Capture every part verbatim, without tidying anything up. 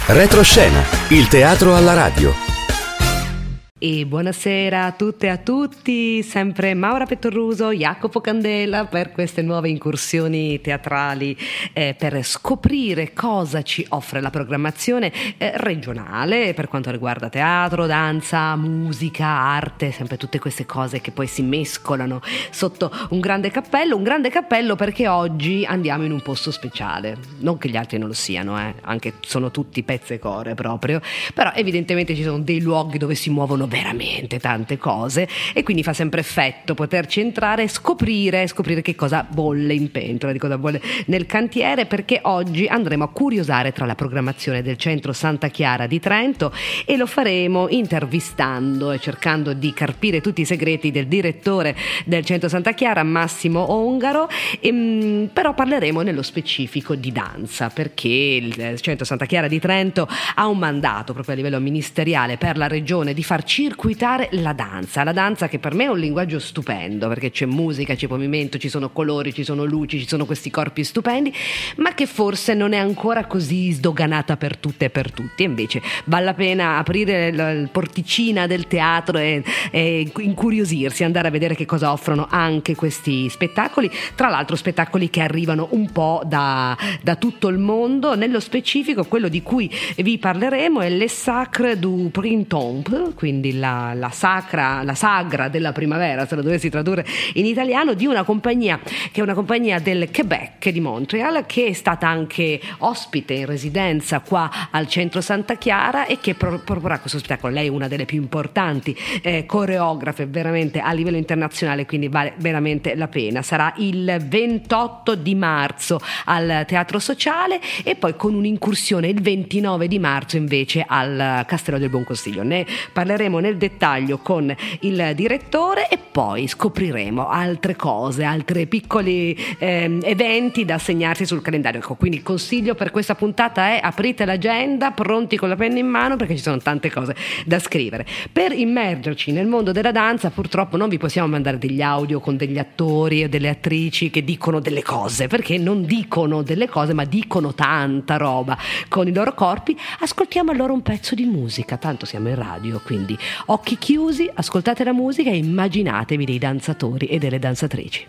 Retroscena, il teatro alla radio. E buonasera a tutte e a tutti, sempre Maura Pettoruso, Jacopo Candela per queste nuove incursioni teatrali, eh, per scoprire cosa ci offre la programmazione eh, regionale per quanto riguarda teatro, danza, musica, arte, sempre tutte queste cose che poi si mescolano sotto un grande cappello, un grande cappello perché oggi andiamo in un posto speciale, non che gli altri non lo siano, eh, anche sono tutti pezze core proprio, però evidentemente ci sono dei luoghi dove si muovono veramente tante cose e quindi fa sempre effetto poterci entrare e scoprire, scoprire che cosa bolle in pentola, di cosa bolle nel cantiere, perché oggi andremo a curiosare tra la programmazione del Centro Santa Chiara di Trento e lo faremo intervistando e cercando di carpire tutti i segreti del direttore del Centro Santa Chiara, Massimo Ongaro, e, però parleremo nello specifico di danza, perché il Centro Santa Chiara di Trento ha un mandato proprio a livello ministeriale per la regione di far circuitare la danza, la danza che per me è un linguaggio stupendo, perché c'è musica, c'è movimento, ci sono colori, ci sono luci, ci sono questi corpi stupendi, ma che forse non è ancora così sdoganata per tutte e per tutti. E invece vale la pena aprire la porticina del teatro e, e incuriosirsi, andare a vedere che cosa offrono anche questi spettacoli, tra l'altro spettacoli che arrivano un po' da, da tutto il mondo. Nello specifico quello di cui vi parleremo è Le Sacre du Printemps, quindi La, la sacra, la sagra della primavera, se lo dovessi tradurre in italiano, di una compagnia che è una compagnia del Quebec, di Montreal, che è stata anche ospite in residenza qua al Centro Santa Chiara e che pro- proporrà questo spettacolo. Lei è una delle più importanti eh, coreografe veramente a livello internazionale, quindi vale veramente la pena. Sarà il ventotto di marzo al Teatro Sociale e poi con un'incursione il ventinove di marzo invece al Castello del Buon Consiglio. Ne parleremo nel dettaglio con il direttore e poi scopriremo altre cose, altri piccoli eh, eventi da segnarsi sul calendario. Ecco, quindi il consiglio per questa puntata è: aprite l'agenda, pronti con la penna in mano, perché ci sono tante cose da scrivere. Per immergerci nel mondo della danza purtroppo non vi possiamo mandare degli audio con degli attori e delle attrici che dicono delle cose, perché non dicono delle cose ma dicono tanta roba con i loro corpi. Ascoltiamo allora un pezzo di musica, tanto siamo in radio, quindi occhi chiusi, ascoltate la musica e immaginatevi dei danzatori e delle danzatrici.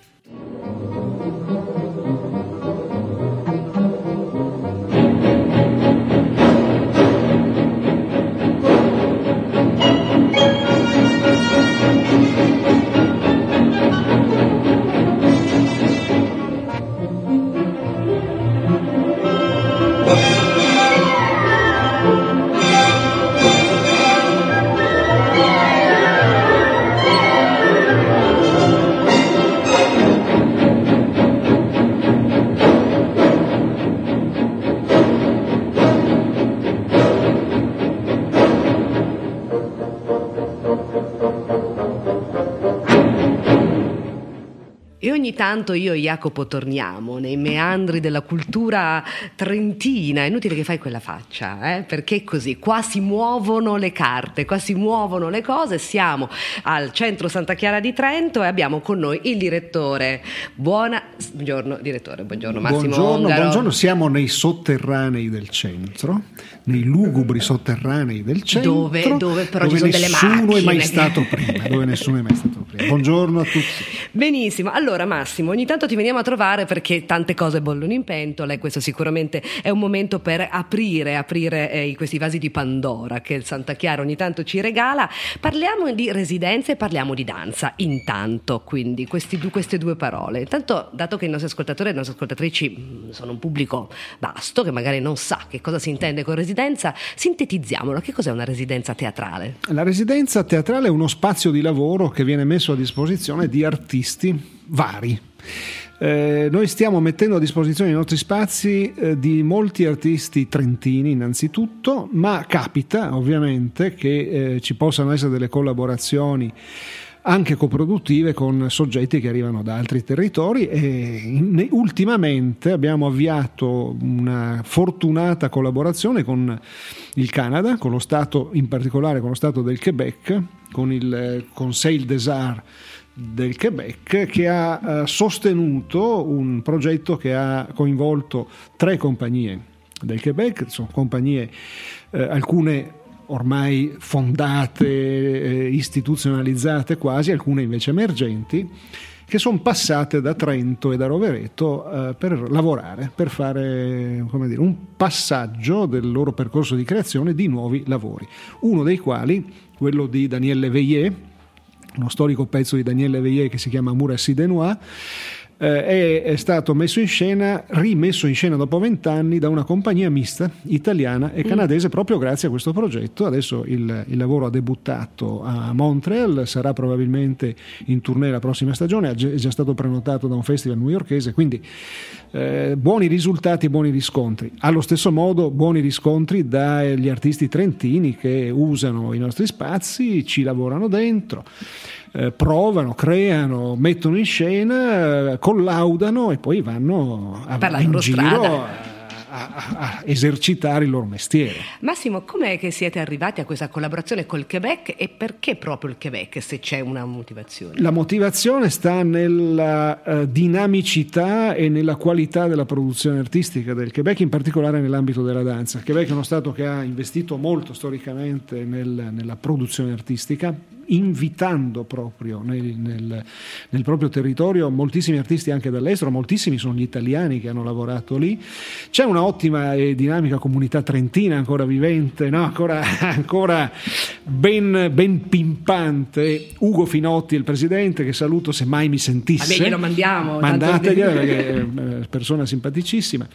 Ogni tanto io e Jacopo torniamo nei meandri della cultura trentina. È inutile che fai quella faccia, eh? Perché è così, qua si muovono le carte, qua si muovono le cose. Siamo al Centro Santa Chiara di Trento e abbiamo con noi il direttore. Buona... Buongiorno direttore, buongiorno Massimo Buongiorno, Ongaro. buongiorno, siamo nei sotterranei del centro, nei lugubri sotterranei del centro, dove, dove però dove ci sono delle macchine, nessuno è mai stato prima, dove nessuno è mai stato prima. Buongiorno a tutti. Benissimo, allora Massimo, ogni tanto ti veniamo a trovare perché tante cose bollono in pentola e questo sicuramente è un momento per aprire, aprire eh, questi vasi di Pandora che il Santa Chiara ogni tanto ci regala. Parliamo di residenze e parliamo di danza intanto, quindi questi, queste due parole. Intanto, dato che i nostri ascoltatori e le nostre ascoltatrici sono un pubblico vasto che magari non sa che cosa si intende con residenza, sintetizziamolo. Che cos'è una residenza teatrale? La residenza teatrale è uno spazio di lavoro che viene messo a disposizione di artisti vari. Eh, noi stiamo mettendo a disposizione i nostri spazi eh, di molti artisti trentini innanzitutto, ma capita ovviamente che eh, ci possano essere delle collaborazioni anche coproduttive con soggetti che arrivano da altri territori e in, ultimamente abbiamo avviato una fortunata collaborazione con il Canada, con lo Stato, in particolare con lo Stato del Quebec, con il Conseil des Arts del Quebec, che ha eh, sostenuto un progetto che ha coinvolto tre compagnie del Quebec. Sono compagnie, eh, alcune ormai fondate, eh, istituzionalizzate quasi, alcune invece emergenti, che sono passate da Trento e da Rovereto eh, per lavorare, per fare, come dire, un passaggio del loro percorso di creazione di nuovi lavori. Uno dei quali, quello di Daniel Leveillé, uno storico pezzo di Daniel Leveillé che si chiama Amour assis de Noix, eh, è stato messo in scena, rimesso in scena dopo vent'anni da una compagnia mista italiana e canadese, mm. proprio grazie a questo progetto. Adesso il, il lavoro ha debuttato a Montreal, sarà probabilmente in tournée la prossima stagione, è già stato prenotato da un festival newyorkese, quindi eh, buoni risultati e buoni riscontri. Allo stesso modo buoni riscontri dagli artisti trentini che usano i nostri spazi, ci lavorano dentro, Eh, provano, creano, mettono in scena, eh, collaudano e poi vanno a, per la in loro giro strada. A, a, a esercitare il loro mestiere. Massimo, com'è che siete arrivati a questa collaborazione col Quebec e perché proprio il Quebec, se c'è una motivazione? La motivazione sta nella uh, dinamicità e nella qualità della produzione artistica del Quebec, in particolare nell'ambito della danza. Il Quebec è uno stato che ha investito molto storicamente nel, nella produzione artistica, invitando proprio nel, nel, nel proprio territorio moltissimi artisti anche dall'estero, moltissimi sono gli italiani che hanno lavorato lì. C'è una ottima e dinamica comunità trentina ancora vivente, no? ancora, ancora ben, ben pimpante. Ugo Finotti è il presidente, che saluto se mai mi sentisse. Vabbè, glielo mandiamo. Mandateglielo perché è una persona simpaticissima.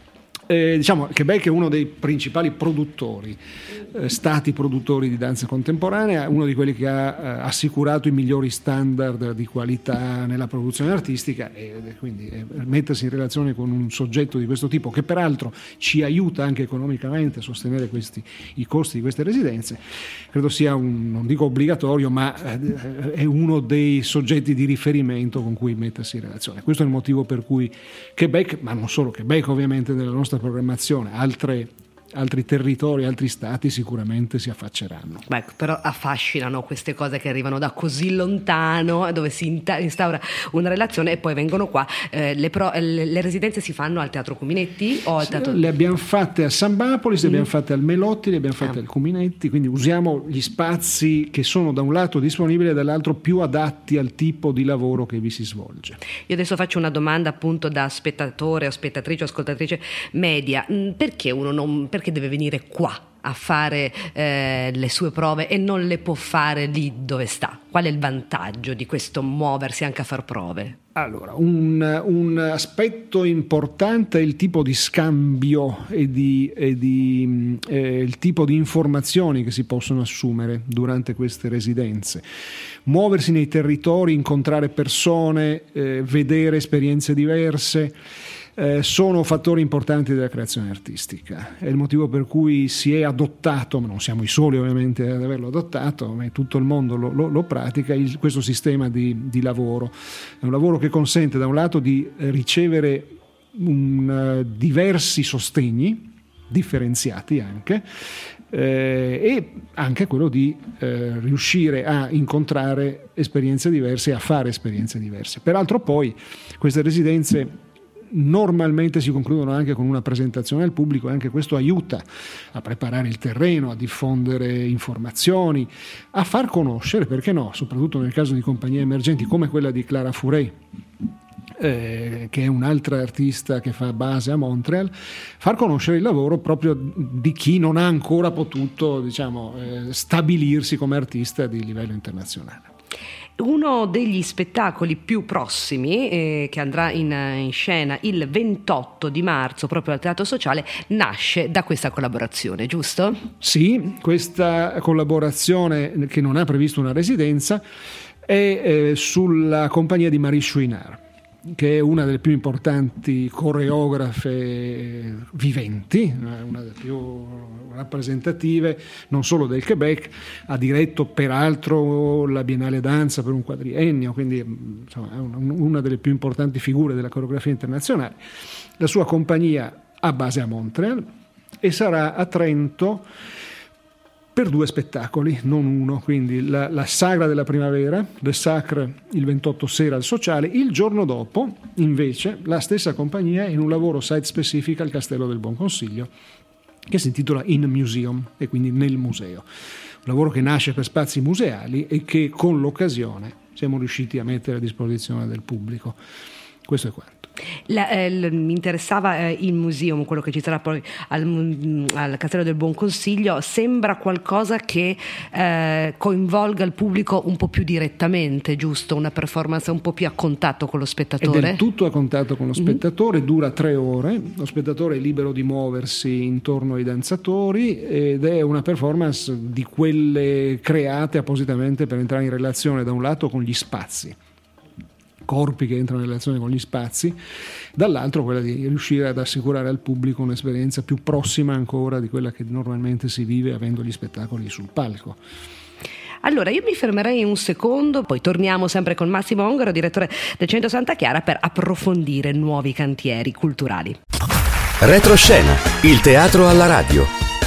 Eh, diciamo che Quebec è uno dei principali produttori, eh, stati produttori di danza contemporanea, uno di quelli che ha eh, assicurato i migliori standard di qualità nella produzione artistica, e, e quindi eh, mettersi in relazione con un soggetto di questo tipo, che peraltro ci aiuta anche economicamente a sostenere questi, i costi di queste residenze, credo sia un, non dico obbligatorio, ma eh, è uno dei soggetti di riferimento con cui mettersi in relazione. Questo è il motivo per cui Quebec, ma non solo Quebec ovviamente, nella nostra programmazione, altre, altri territori, altri stati sicuramente si affacceranno. Beh, però affascinano queste cose che arrivano da così lontano, dove si instaura una relazione e poi vengono qua. Eh, le, pro, le, le residenze si fanno al Teatro Cuminetti o al Teatro... Le abbiamo fatte a San Bapolis, le mm. abbiamo fatte al Melotti, le abbiamo fatte ah. al Cuminetti, quindi usiamo gli spazi che sono da un lato disponibili e dall'altro più adatti al tipo di lavoro che vi si svolge. Io adesso faccio una domanda appunto da spettatore o spettatrice o ascoltatrice media. Perché uno non... perché deve venire qua a fare eh, le sue prove e non le può fare lì dove sta? Qual è il vantaggio di questo muoversi anche a far prove? Allora, un, un aspetto importante è il tipo di scambio e, di, e di, eh, il tipo di informazioni che si possono assumere durante queste residenze. Muoversi nei territori, incontrare persone, eh, vedere esperienze diverse, Eh, sono fattori importanti della creazione artistica. È il motivo per cui si è adottato, ma non siamo i soli ovviamente ad averlo adottato, ma tutto il mondo lo, lo, lo pratica, il, questo sistema di, di lavoro. È un lavoro che consente da un lato di ricevere un, uh, diversi sostegni, differenziati anche, eh, e anche quello di eh, riuscire a incontrare esperienze diverse e a fare esperienze diverse. Peraltro poi queste residenze normalmente si concludono anche con una presentazione al pubblico e anche questo aiuta a preparare il terreno, a diffondere informazioni, a far conoscere, perché no, soprattutto nel caso di compagnie emergenti come quella di Clara Fouret, eh, che è un'altra artista che fa base a Montreal, far conoscere il lavoro proprio di chi non ha ancora potuto, diciamo, eh, stabilirsi come artista di livello internazionale. Uno degli spettacoli più prossimi, eh, che andrà in, in scena il ventotto di marzo proprio al Teatro Sociale, nasce da questa collaborazione, giusto? Sì, questa collaborazione, che non ha previsto una residenza, è eh, sulla compagnia di Marie Chouinard, che è una delle più importanti coreografe viventi, una delle più rappresentative non solo del Quebec, ha diretto peraltro la Biennale Danza per un quadriennio, quindi insomma, è una delle più importanti figure della coreografia internazionale. La sua compagnia ha base a Montreal e sarà a Trento per due spettacoli, non uno, quindi la, la Sagra della Primavera, Le Sacre, il ventotto sera al Sociale, il giorno dopo invece la stessa compagnia in un lavoro site specific al Castello del Buon Consiglio che si intitola In Museum e quindi nel museo, un lavoro che nasce per spazi museali e che con l'occasione siamo riusciti a mettere a disposizione del pubblico. Questo è quanto. La, eh, l- mi interessava eh, il museum, quello che ci sarà poi al, al Castello del Buon Consiglio. Sembra qualcosa che eh, coinvolga il pubblico un po' più direttamente, giusto? Una performance un po' più a contatto con lo spettatore? È del tutto a contatto con lo spettatore, mm-hmm. Dura tre ore, lo spettatore è libero di muoversi intorno ai danzatori ed è una performance di quelle create appositamente per entrare in relazione da un lato con gli spazi, corpi che entrano in relazione con gli spazi, dall'altro quella di riuscire ad assicurare al pubblico un'esperienza più prossima ancora di quella che normalmente si vive avendo gli spettacoli sul palco. Allora io mi fermerei un secondo, poi torniamo sempre con Massimo Ongaro, direttore del Centro Santa Chiara, per approfondire nuovi cantieri culturali. Retroscena, il teatro alla radio.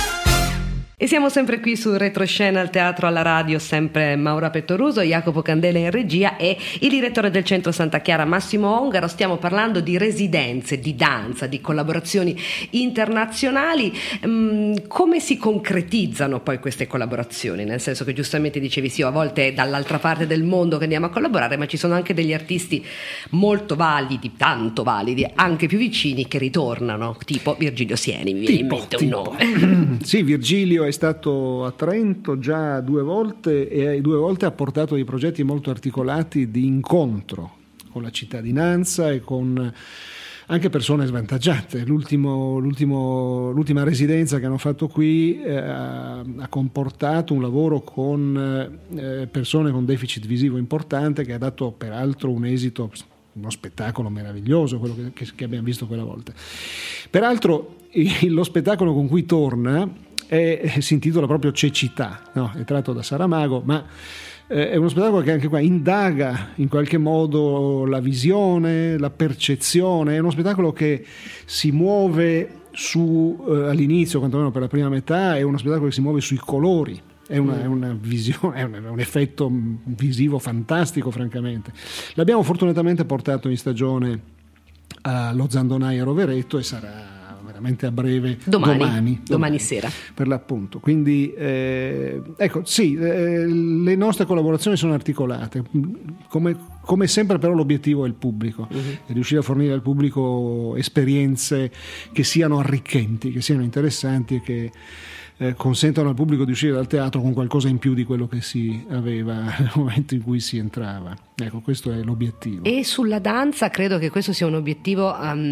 E siamo sempre qui su Retroscena al Teatro alla Radio, sempre Maura Pettoruso, Jacopo Candela in regia e il direttore del Centro Santa Chiara Massimo Ongaro. Stiamo parlando di residenze, di danza, di collaborazioni internazionali. Hm, come si concretizzano poi queste collaborazioni? Nel senso che giustamente dicevi sì, a volte è dall'altra parte del mondo che andiamo a collaborare, ma ci sono anche degli artisti molto validi, tanto validi, anche più vicini, che ritornano, tipo Virgilio Sieni, mi viene in mente un nome. Sì, Virgilio è stato a Trento già due volte e due volte ha portato dei progetti molto articolati di incontro con la cittadinanza e con anche persone svantaggiate. L'ultimo, l'ultimo, l'ultima residenza che hanno fatto qui eh, ha comportato un lavoro con eh, persone con deficit visivo importante, che ha dato peraltro un esito, uno spettacolo meraviglioso, quello che, che abbiamo visto quella volta. Peraltro il, lo spettacolo con cui torna è, si intitola proprio Cecità, no? È tratto da Saramago, ma eh, è uno spettacolo che anche qua indaga in qualche modo la visione, la percezione. È uno spettacolo che si muove su, eh, all'inizio, quantomeno per la prima metà, è uno spettacolo che si muove sui colori. È una, è una visione, è un, è un effetto visivo fantastico, francamente. L'abbiamo fortunatamente portato in stagione allo Zandonai a Rovereto e sarà veramente a breve, domani, domani, domani, domani sera per l'appunto. Quindi eh, ecco, sì, eh, le nostre collaborazioni sono articolate, come, come sempre, però l'obiettivo è il pubblico, uh-huh. è riuscire a fornire al pubblico esperienze che siano arricchenti, che siano interessanti e che Eh, consentono al pubblico di uscire dal teatro con qualcosa in più di quello che si aveva nel momento in cui si entrava. Ecco, questo è l'obiettivo. E sulla danza credo che questo sia un obiettivo,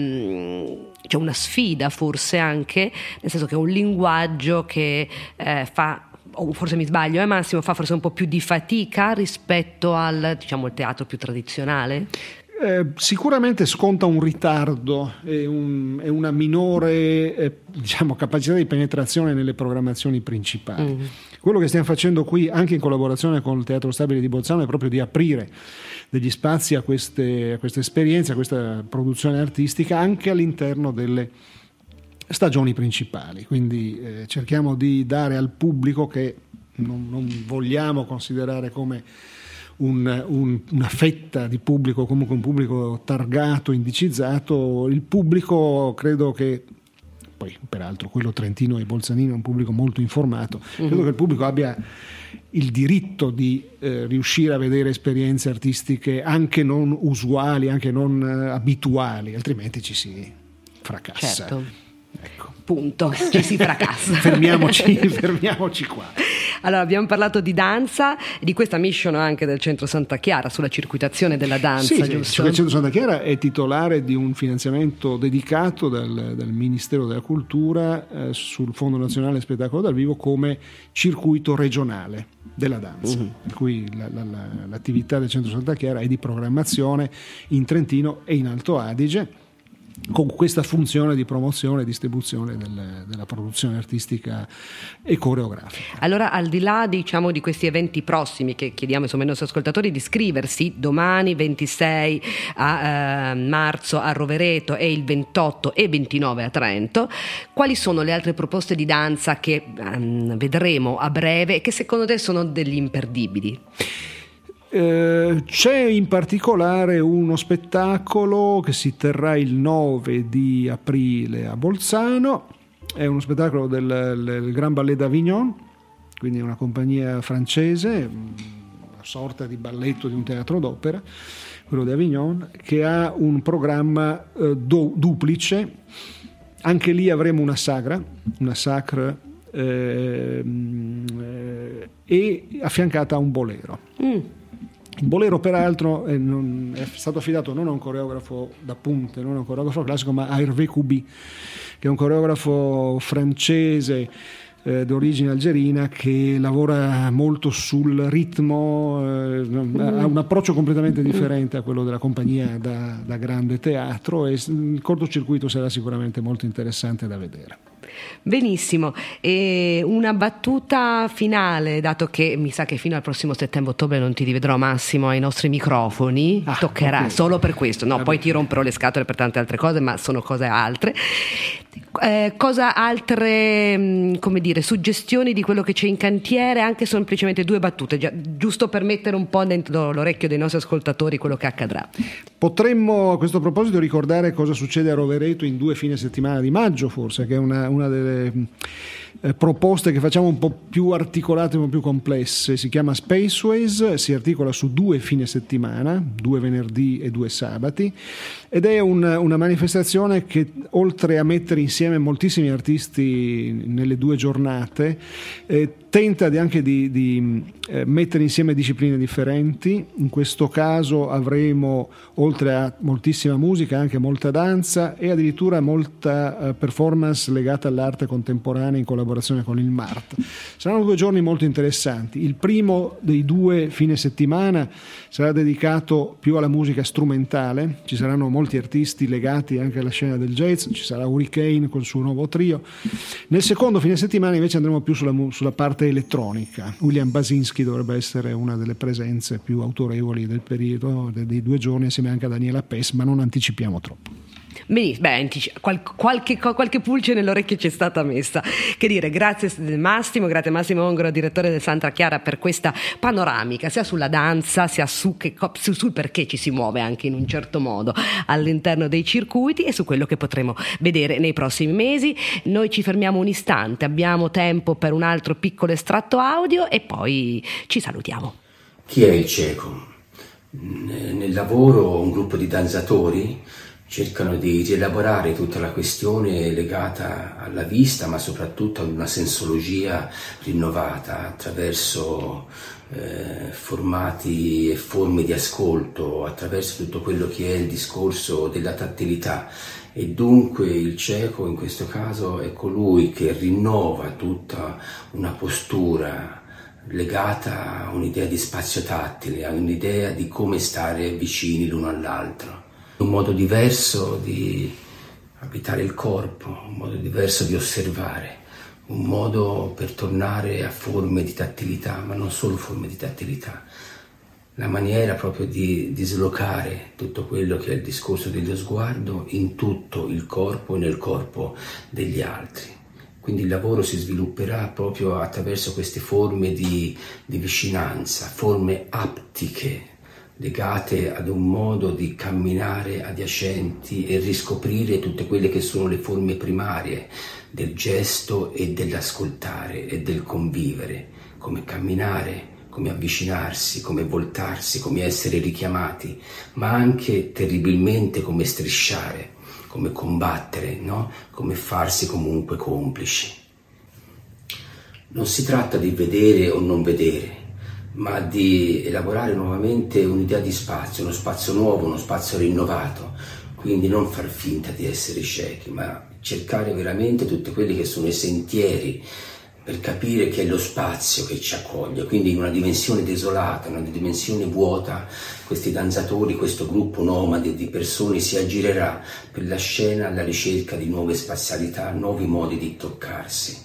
um, cioè una sfida forse anche, nel senso che è un linguaggio che eh, fa, o forse mi sbaglio, eh Massimo, fa forse un po' più di fatica rispetto al, diciamo, il teatro più tradizionale? Eh, sicuramente sconta un ritardo e, un, e una minore eh, diciamo, capacità di penetrazione nelle programmazioni principali. Mm. Quello che stiamo facendo qui, anche in collaborazione con il Teatro Stabile di Bolzano, è proprio di aprire degli spazi a queste, a queste esperienze, a questa produzione artistica, anche all'interno delle stagioni principali. Quindi eh, cerchiamo di dare al pubblico, che non, non vogliamo considerare come Un, un, una fetta di pubblico, comunque un pubblico targato, indicizzato. Il pubblico, credo che, poi peraltro quello trentino e bolzanino è un pubblico molto informato, credo mm-hmm. che il pubblico abbia il diritto di eh, riuscire a vedere esperienze artistiche anche non usuali, anche non eh, abituali, altrimenti ci si fracassa. Certo. Ecco. Punto, ci si fracassa. fermiamoci, fermiamoci qua. Allora, abbiamo parlato di danza, di questa mission anche del Centro Santa Chiara sulla circuitazione della danza, sì, giusto? Il Centro Santa Chiara è titolare di un finanziamento dedicato dal, dal Ministero della Cultura eh, sul Fondo Nazionale Spettacolo dal Vivo come circuito regionale della danza. Uh-huh. Per cui la, la, la, l'attività del Centro Santa Chiara è di programmazione in Trentino e in Alto Adige. con questa funzione di promozione e distribuzione del, della produzione artistica e coreografica. Allora, al di là diciamo di questi eventi prossimi che chiediamo insomma ai nostri ascoltatori di iscriversi, domani ventisei a, eh, marzo a Rovereto e il ventotto e ventinove a Trento, quali sono le altre proposte di danza che um, vedremo a breve e che secondo te sono degli imperdibili? Eh, c'è in particolare uno spettacolo che si terrà il nove di aprile a Bolzano, è uno spettacolo del, del Grand Ballet d'Avignon, quindi una compagnia francese, una sorta di balletto di un teatro d'opera, quello di Avignon, che ha un programma eh, do, duplice. Anche lì avremo una sagra, una sacra eh, eh, e affiancata a un bolero. Mm. Il bolero peraltro è, non, è stato affidato non a un coreografo da punte, non a un coreografo classico, ma a Hervé Cuby, che è un coreografo francese eh, d'origine algerina che lavora molto sul ritmo, eh, ha un approccio completamente differente a quello della compagnia da, da grande teatro, e il cortocircuito sarà sicuramente molto interessante da vedere. Benissimo, e una battuta finale, dato che mi sa che fino al prossimo settembre-ottobre non ti rivedrò Massimo ai nostri microfoni, ah, toccherà okay. Solo per questo, no, poi ti romperò le scatole per tante altre cose, ma sono cose altre. Eh, cosa altre, come dire, suggestioni di quello che c'è in cantiere, anche semplicemente due battute, già, giusto per mettere un po' dentro l'orecchio dei nostri ascoltatori quello che accadrà. Potremmo a questo proposito ricordare cosa succede a Rovereto in due fine settimana di maggio, forse, che è una, una delle eh, proposte che facciamo un po' più articolate, un po' più complesse. Si chiama Spaceways, si articola su due fine settimana, due venerdì e due sabati, ed è un, una manifestazione che, oltre a mettere insieme moltissimi artisti nelle due giornate, eh, tenta di anche di, di eh, mettere insieme discipline differenti. In questo caso avremo, oltre a moltissima musica, anche molta danza e addirittura molta eh, performance legata all'arte contemporanea in collaborazione con il MART. Saranno due giorni molto interessanti. Il primo dei due fine settimana sarà dedicato più alla musica strumentale, ci saranno molti artisti legati anche alla scena del jazz, ci sarà Hurricane col suo nuovo trio. Nel secondo fine settimana invece andremo più sulla, sulla parte elettronica. William Basinski dovrebbe essere una delle presenze più autorevoli del periodo, dei due giorni, assieme anche a Daniela Pes, ma non anticipiamo troppo. Benissimo, beh, qual, qualche, qualche pulce nell'orecchio ci è stata messa. Che dire, grazie Massimo, grazie Massimo Ongaro, direttore del Santa Chiara, per questa panoramica sia sulla danza sia su che, su, sul perché ci si muove anche in un certo modo all'interno dei circuiti e su quello che potremo vedere nei prossimi mesi. Noi ci fermiamo un istante, abbiamo tempo per un altro piccolo estratto audio e poi ci salutiamo. Chi è il cieco? Nel lavoro un gruppo di danzatori cercano di rielaborare tutta la questione legata alla vista, ma soprattutto ad una sensologia rinnovata attraverso eh, formati e forme di ascolto, attraverso tutto quello che è il discorso della tattilità. E dunque il cieco in questo caso è colui che rinnova tutta una postura legata a un'idea di spazio tattile, a un'idea di come stare vicini l'uno all'altro. Un modo diverso di abitare il corpo, un modo diverso di osservare, un modo per tornare a forme di tattilità, ma non solo forme di tattilità, la maniera proprio di dislocare tutto quello che è il discorso dello sguardo in tutto il corpo e nel corpo degli altri. Quindi il lavoro si svilupperà proprio attraverso queste forme di, di vicinanza, forme aptiche, legate ad un modo di camminare adiacenti e riscoprire tutte quelle che sono le forme primarie del gesto e dell'ascoltare e del convivere, come camminare, come avvicinarsi, come voltarsi, come essere richiamati, ma anche terribilmente come strisciare, come combattere, no? Come farsi comunque complici. Non si tratta di vedere o non vedere, ma di elaborare nuovamente un'idea di spazio, uno spazio nuovo, uno spazio rinnovato, quindi non far finta di essere ciechi, ma cercare veramente tutti quelli che sono i sentieri per capire che è lo spazio che ci accoglie, quindi in una dimensione desolata, in una dimensione vuota, questi danzatori, questo gruppo nomade di persone si aggirerà per la scena alla ricerca di nuove spazialità, nuovi modi di toccarsi.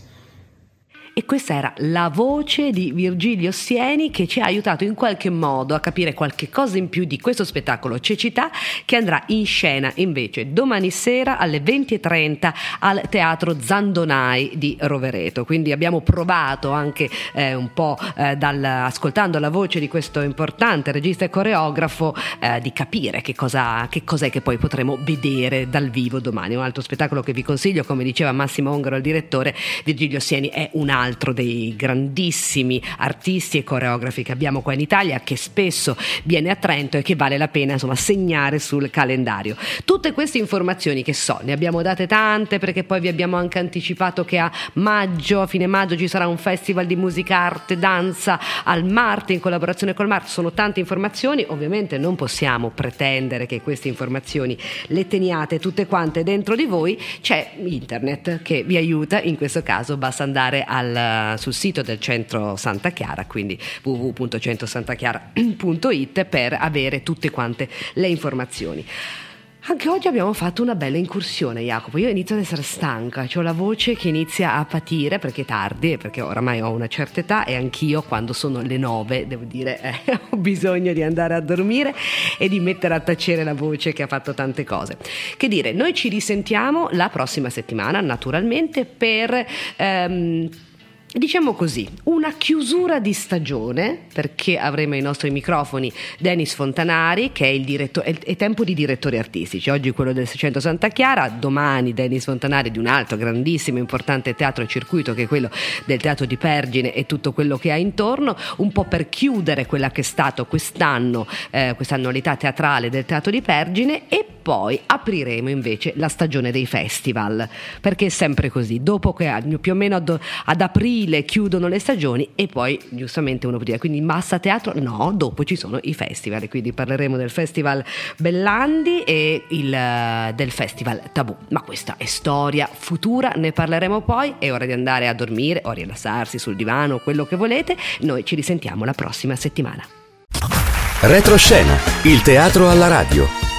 E questa era la voce di Virgilio Sieni, che ci ha aiutato in qualche modo a capire qualche cosa in più di questo spettacolo Cecità, che andrà in scena invece domani sera alle venti e trenta al Teatro Zandonai di Rovereto. Quindi abbiamo provato anche eh, un po' eh, dal, ascoltando la voce di questo importante regista e coreografo eh, di capire che cosa che cos'è che poi potremo vedere dal vivo domani. Un altro spettacolo che vi consiglio, come diceva Massimo Ongaro, il direttore. Virgilio Sieni è un altro dei grandissimi artisti e coreografi che abbiamo qua in Italia, che spesso viene a Trento e che vale la pena insomma segnare sul calendario. Tutte queste informazioni, che so, ne abbiamo date tante, perché poi vi abbiamo anche anticipato che a maggio, a fine maggio, ci sarà un festival di musica, arte, danza al Marte in collaborazione col Marte. Sono tante informazioni, ovviamente non possiamo pretendere che queste informazioni le teniate tutte quante dentro di voi. C'è internet che vi aiuta, in questo caso basta andare al sul sito del Centro Santa Chiara, quindi w w w punto centro santa chiara punto i t, per avere tutte quante le informazioni. Anche oggi abbiamo fatto una bella incursione, Jacopo. Io inizio ad essere stanca, ho la voce che inizia a patire perché è tardi, perché oramai ho una certa età e anch'io quando sono le nove, devo dire, eh, ho bisogno di andare a dormire e di mettere a tacere la voce che ha fatto tante cose. Che dire, noi ci risentiamo la prossima settimana, naturalmente, per... Ehm, diciamo così, una chiusura di stagione, perché avremo ai nostri microfoni Denis Fontanari, che è il direttore, è tempo di direttori artistici, oggi quello del Centro Santa Chiara, domani Denis Fontanari di un altro grandissimo importante teatro e circuito, che è quello del Teatro di Pergine e tutto quello che ha intorno, un po' per chiudere quella che è stato quest'anno, eh, questa annualità teatrale del Teatro di Pergine, e poi apriremo invece la stagione dei festival, perché è sempre così, dopo che più o meno ad, ad aprile chiudono le stagioni e poi giustamente uno può dire quindi massa teatro, no, dopo ci sono i festival, e quindi parleremo del Festival Bellandi e il, del Festival Tabù, ma questa è storia futura, ne parleremo poi. È ora di andare a dormire o a rilassarsi sul divano, quello che volete. Noi ci risentiamo la prossima settimana. Retroscena, il teatro alla radio.